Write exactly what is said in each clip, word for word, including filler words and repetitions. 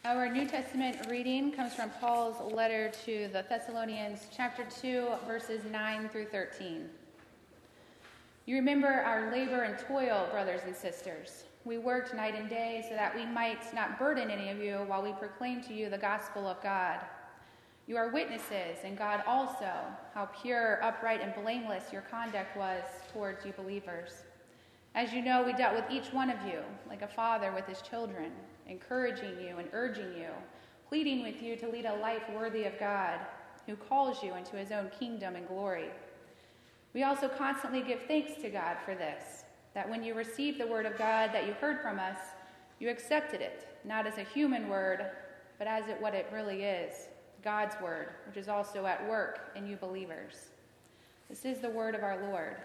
Our New Testament reading comes from Paul's letter to the Thessalonians, chapter two, verses nine through thirteen. You remember our labor and toil, brothers and sisters. We worked night and day so that we might not burden any of you while we proclaim to you the gospel of God. You are witnesses, and God also, how pure, upright, and blameless your conduct was towards you believers. As you know, we dealt with each one of you like a father with his children, encouraging you and urging you, pleading with you to lead a life worthy of God, who calls you into his own kingdom and glory. We also constantly give thanks to God for this, that when you received the word of God that you heard from us, you accepted it, not as a human word, but as it what it really is, God's word, which is also at work in you believers. This is the word of our Lord.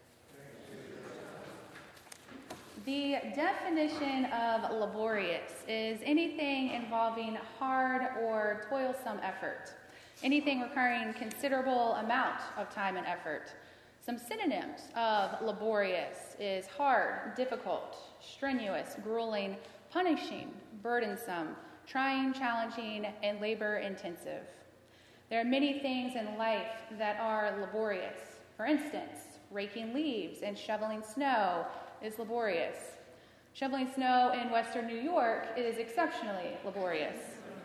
The definition of laborious is anything involving hard or toilsome effort, anything requiring considerable amount of time and effort. Some synonyms of laborious is hard, difficult, strenuous, grueling, punishing, burdensome, trying, challenging, and labor-intensive. There are many things in life that are laborious. For instance, raking leaves and shoveling snow is laborious. Shoveling snow in western New York is exceptionally laborious.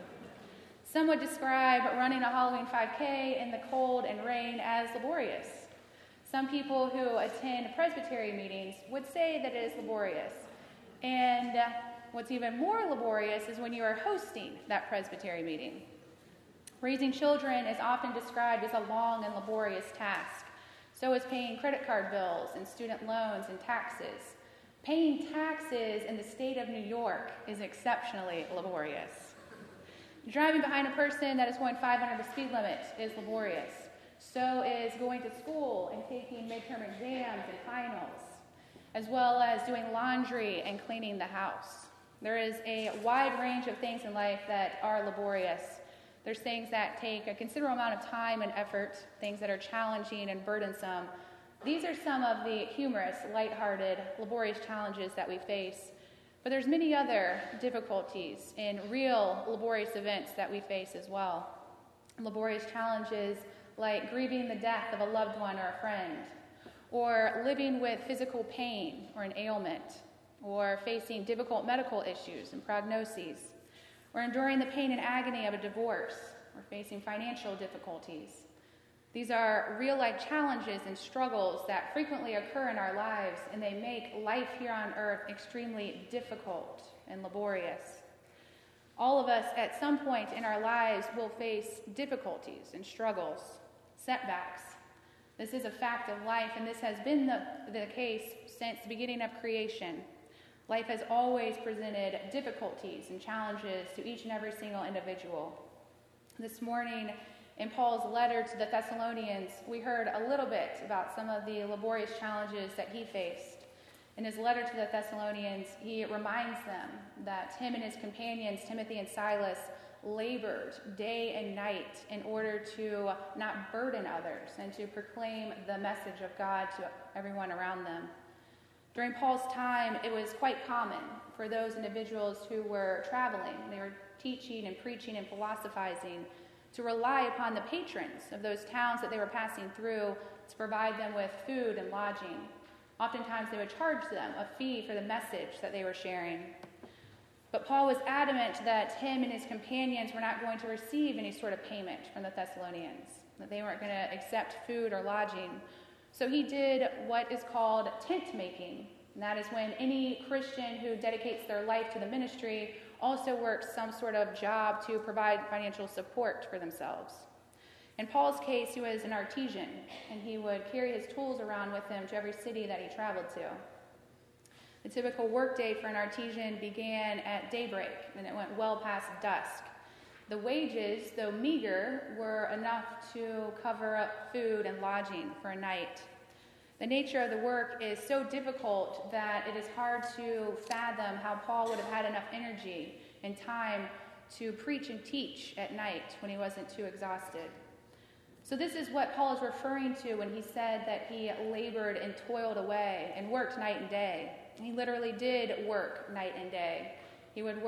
Some would describe running a Halloween five K in the cold and rain as laborious. Some people who attend presbytery meetings would say that it is laborious. And what's even more laborious is when you are hosting that presbytery meeting. Raising children is often described as a long and laborious task. So is paying credit card bills and student loans and taxes. Paying taxes in the state of New York is exceptionally laborious. Driving behind a person that is going five hundred the speed limit is laborious. So is going to school and taking midterm exams and finals, as well as doing laundry and cleaning the house. There is a wide range of things in life that are laborious. There's things that take a considerable amount of time and effort, things that are challenging and burdensome. These are some of the humorous, lighthearted, laborious challenges that we face. But there's many other difficulties in real laborious events that we face as well. Laborious challenges like grieving the death of a loved one or a friend, or living with physical pain or an ailment, or facing difficult medical issues and prognoses, or enduring the pain and agony of a divorce, or facing financial difficulties. These are real-life challenges and struggles that frequently occur in our lives, and they make life here on earth extremely difficult and laborious. All of us at some point in our lives will face difficulties and struggles, setbacks. This is a fact of life, and this has been the, the case since the beginning of creation. Life has always presented difficulties and challenges to each and every single individual. This morning, in Paul's letter to the Thessalonians, we heard a little bit about some of the laborious challenges that he faced. In his letter to the Thessalonians, he reminds them that him and his companions, Timothy and Silas, labored day and night in order to not burden others and to proclaim the message of God to everyone around them. During Paul's time, it was quite common for those individuals who were traveling, they were teaching and preaching and philosophizing, to rely upon the patrons of those towns that they were passing through to provide them with food and lodging. Oftentimes, they would charge them a fee for the message that they were sharing. But Paul was adamant that him and his companions were not going to receive any sort of payment from the Thessalonians, that they weren't going to accept food or lodging. So he did what is called tent making, and that is when any Christian who dedicates their life to the ministry also works some sort of job to provide financial support for themselves. In Paul's case, he was an artisan, and he would carry his tools around with him to every city that he traveled to. The typical workday for an artisan began at daybreak, and it went well past dusk. The wages, though meager, were enough to cover up food and lodging for a night. The nature of the work is so difficult that it is hard to fathom how Paul would have had enough energy and time to preach and teach at night when he wasn't too exhausted. So this is what Paul is referring to when he said that he labored and toiled away and worked night and day. He literally did work night and day. He would work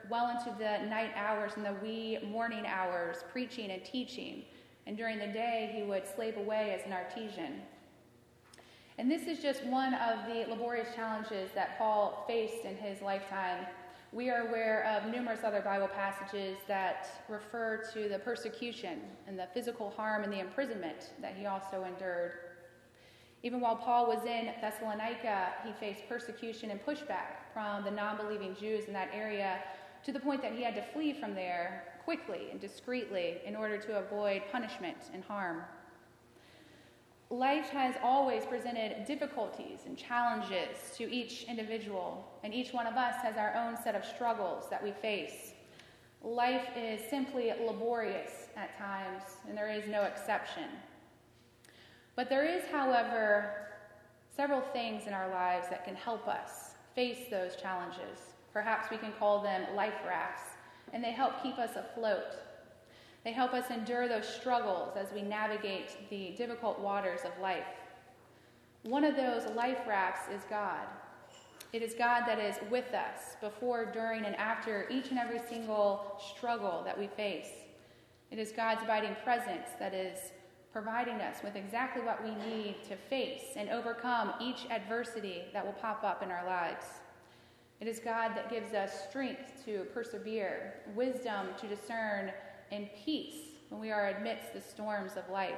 well into the night hours and the wee morning hours, preaching and teaching. And during the day, he would slave away as an artisan. And this is just one of the laborious challenges that Paul faced in his lifetime. We are aware of numerous other Bible passages that refer to the persecution and the physical harm and the imprisonment that he also endured. Even while Paul was in Thessalonica, he faced persecution and pushback from the non-believing Jews in that area, to the point that he had to flee from there quickly and discreetly in order to avoid punishment and harm. Life has always presented difficulties and challenges to each individual, and each one of us has our own set of struggles that we face. Life is simply laborious at times, and there is no exception. But there is, however, several things in our lives that can help us face those challenges. Perhaps we can call them life rafts, and they help keep us afloat. They help us endure those struggles as we navigate the difficult waters of life. One of those life rafts is God. It is God that is with us before, during, and after each and every single struggle that we face. It is God's abiding presence that is providing us with exactly what we need to face and overcome each adversity that will pop up in our lives. It is God that gives us strength to persevere, wisdom to discern, and peace when we are amidst the storms of life.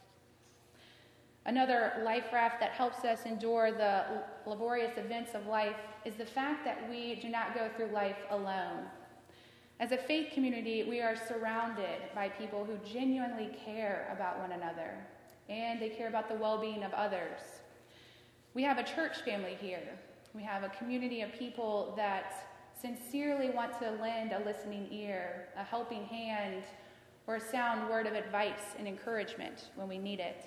Another life raft that helps us endure the laborious events of life is the fact that we do not go through life alone. As a faith community, we are surrounded by people who genuinely care about one another, and they care about the well-being of others. We have a church family here. We have a community of people that sincerely want to lend a listening ear, a helping hand, or a sound word of advice and encouragement when we need it.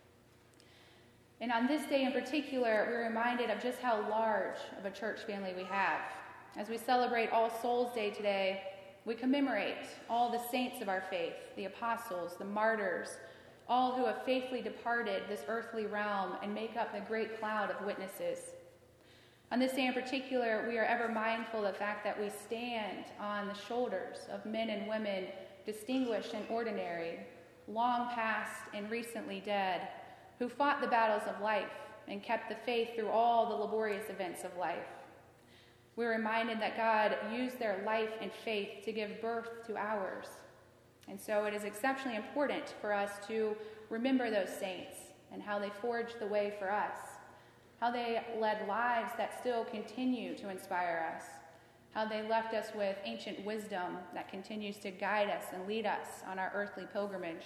And on this day in particular, we're reminded of just how large of a church family we have. As we celebrate All Souls Day today, we commemorate all the saints of our faith, the apostles, the martyrs, all who have faithfully departed this earthly realm and make up the great cloud of witnesses. On this day in particular, we are ever mindful of the fact that we stand on the shoulders of men and women, distinguished and ordinary, long past and recently dead, who fought the battles of life and kept the faith through all the laborious events of life. We're reminded that God used their life and faith to give birth to ours. And so it is exceptionally important for us to remember those saints and how they forged the way for us, how they led lives that still continue to inspire us, how they left us with ancient wisdom that continues to guide us and lead us on our earthly pilgrimage.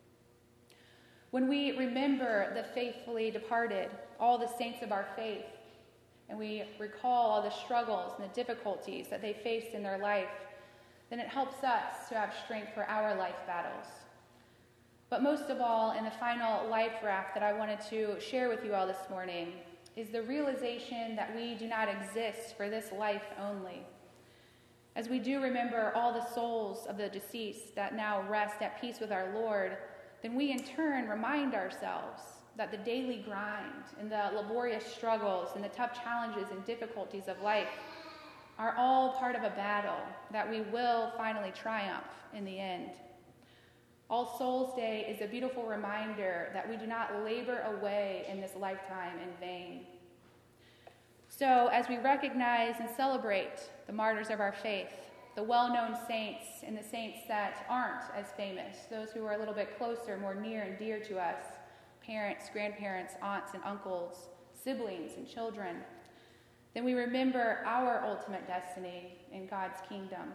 When we remember the faithfully departed, all the saints of our faith, and we recall all the struggles and the difficulties that they faced in their life, then it helps us to have strength for our life battles. But most of all, in the final life raft that I wanted to share with you all this morning, is the realization that we do not exist for this life only. As we do remember all the souls of the deceased that now rest at peace with our Lord, then we in turn remind ourselves that the daily grind and the laborious struggles and the tough challenges and difficulties of life are all part of a battle that we will finally triumph in the end. All Souls Day is a beautiful reminder that we do not labor away in this lifetime in vain. So as we recognize and celebrate the martyrs of our faith, the well-known saints and the saints that aren't as famous, those who are a little bit closer, more near and dear to us, parents, grandparents, aunts and uncles, siblings and children, then we remember our ultimate destiny in God's kingdom.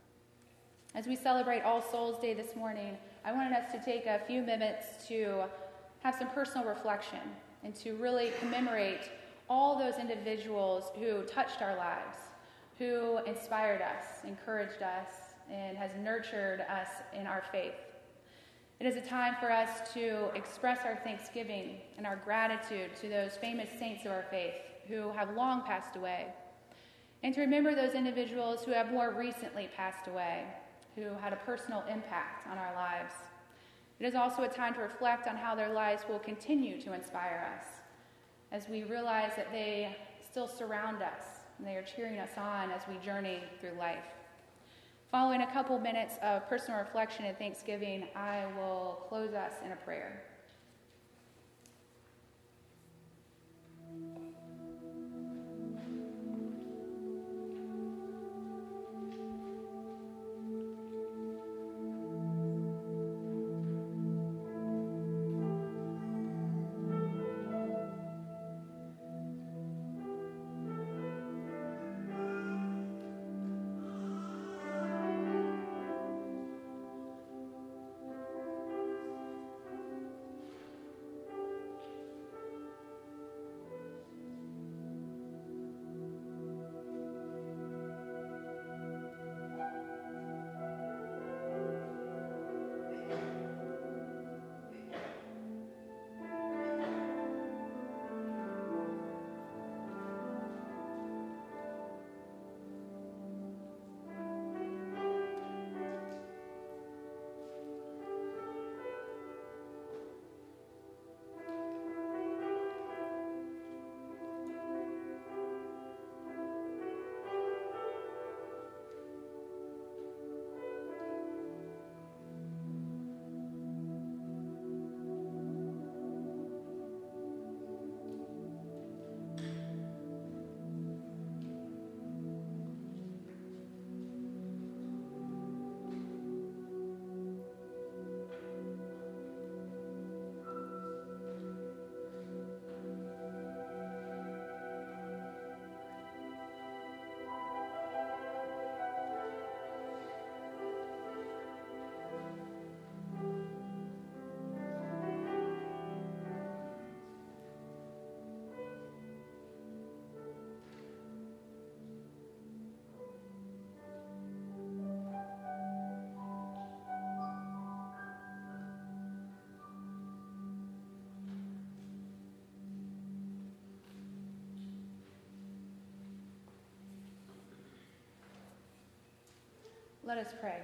As we celebrate All Souls Day this morning, I wanted us to take a few minutes to have some personal reflection and to really commemorate all those individuals who touched our lives, who inspired us, encouraged us, and has nurtured us in our faith. It is a time for us to express our thanksgiving and our gratitude to those famous saints of our faith who have long passed away, and to remember those individuals who have more recently passed away, who had a personal impact on our lives. It is also a time to reflect on how their lives will continue to inspire us as we realize that they still surround us and they are cheering us on as we journey through life. Following a couple minutes of personal reflection and thanksgiving, I will close us in a prayer. Let us pray.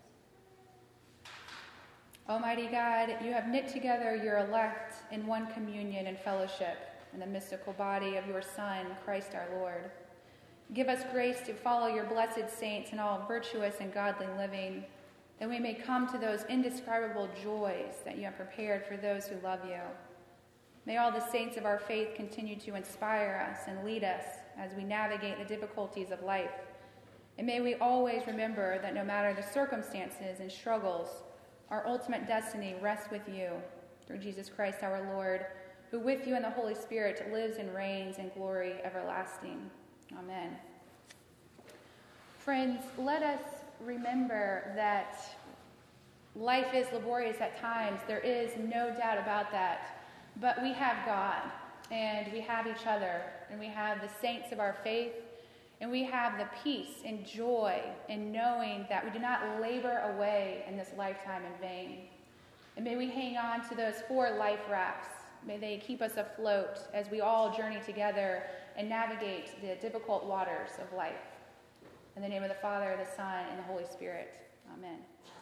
Almighty God, you have knit together your elect in one communion and fellowship in the mystical body of your Son, Christ our Lord. Give us grace to follow your blessed saints in all virtuous and godly living, that we may come to those indescribable joys that you have prepared for those who love you. May all the saints of our faith continue to inspire us and lead us as we navigate the difficulties of life. And may we always remember that no matter the circumstances and struggles, our ultimate destiny rests with you, through Jesus Christ our Lord, who with you and the Holy Spirit lives and reigns in glory everlasting. Amen. Friends, let us remember that life is laborious at times. There is no doubt about that. But we have God, and we have each other, and we have the saints of our faith, and we have the peace and joy in knowing that we do not labor away in this lifetime in vain. And may we hang on to those four life rafts. May they keep us afloat as we all journey together and navigate the difficult waters of life. In the name of the Father, the Son, and the Holy Spirit. Amen.